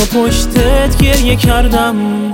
پشتت گریه کردم،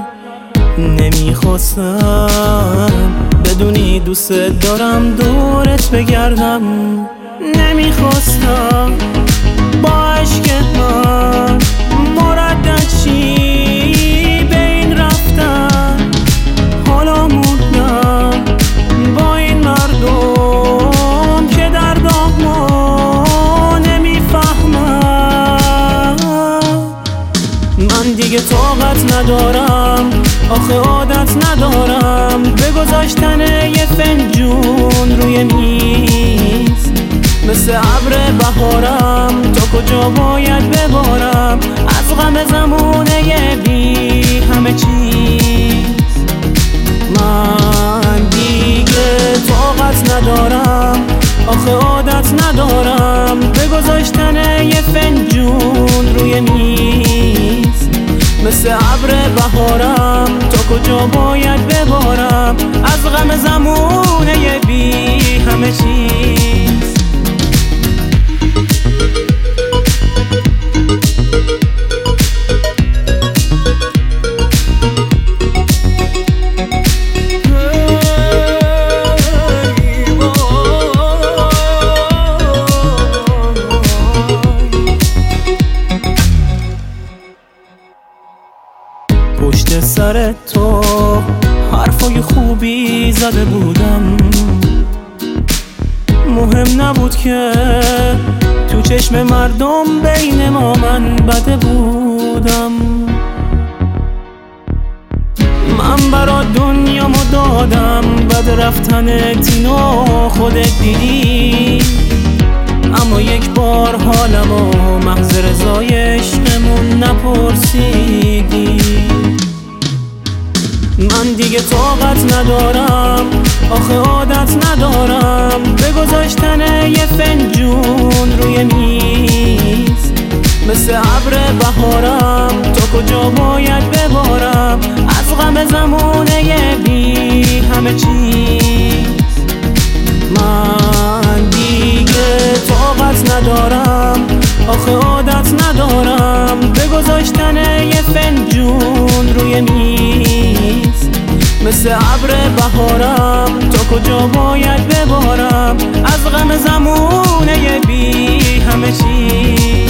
نمیخواستم بدونی دوست دارم دورت بگردم، نمیخواستم با عشق من مردد چی به این رفتم. حالا موندم با این مردم که دردامو نمیفهمم. من دیگه طاقت ندارم، آخه عادت ندارم به گذاشتن یه فنجون روی میز. مثل ابر بهارم تا کجا باید ببارم از غم زمونه بی همه چیز. من دیگه طاقت ندارم، آخه عادت ندارم به گذاشتن یه فنجون روی میز. مثل ابر بهارم تا کجا باید ببارم از غم زمونه بی همه چیز. پشت سر تو حرفای خوبی زده بودم، مهم نبود که تو چشم مردم بین ما من بده بودم. من برا دنیامو دادم، بد رفتن تینو خودت دیدی، اما یک بار حالمو محض رضای عشقمون نپرسیدی. من دیگه طاقت ندارم، آخه عادت ندارم به گذاشتن یه فنجون روی میز. مثل ابر بهارم تا کجا باید ببارم از غم زمونه بی همه چیز. من دیگه طاقت ندارم، آخه عادت ندارم به گذاشتن یه فنجون روی میز. مثل ابر بهارم تا کجا باید ببارم از غم زمونه بی همه چیز.